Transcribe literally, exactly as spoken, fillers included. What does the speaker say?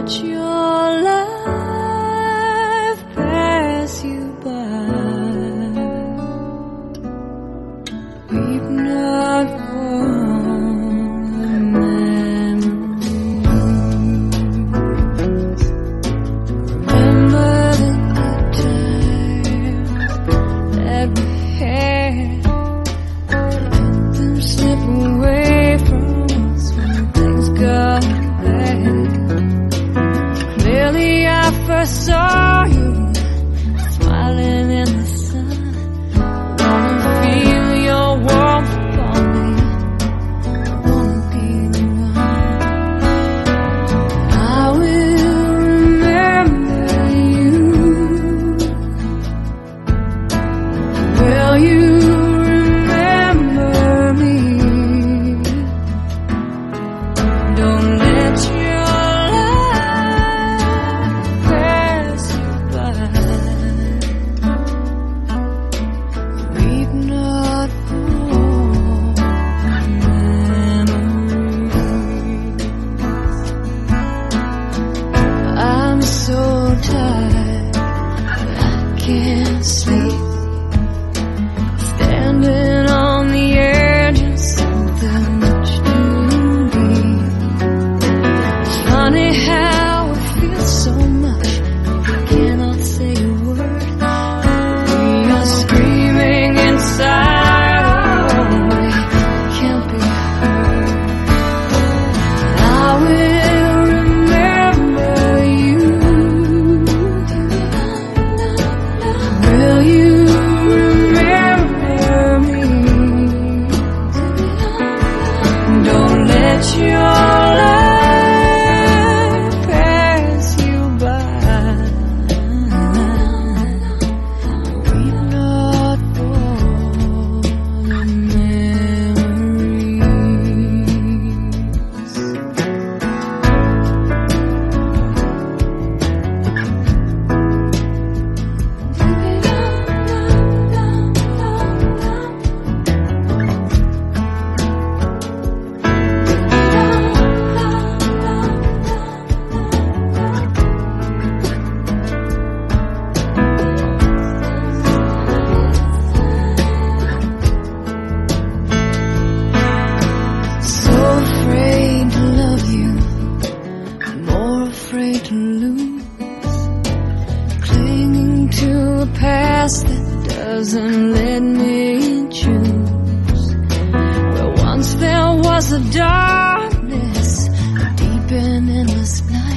let your life pass you by. Weep not for the memories. Remember the good times that we had. Let them slip away from us when things got bad. Clearly I first saw you smiling in the sun. Wanna feel your warmth upon me. Wanna be the one. I will remember you. Will you remember me? Don't let your life pass you by. Weep not for memories. I'm so tired that I can't sleep. Standing on the edge of something much too deep. It's funny how it feels so much I cannot say a word. We are screaming inside, oh, we can't be heard. I will remember you. Will you remember me? Don't let your life pass you by. Weep not for the memories. So afraid to love you, more afraid to lose. Clinging to a past that doesn't let me choose. Where once there was a darkness, a deep and endless night.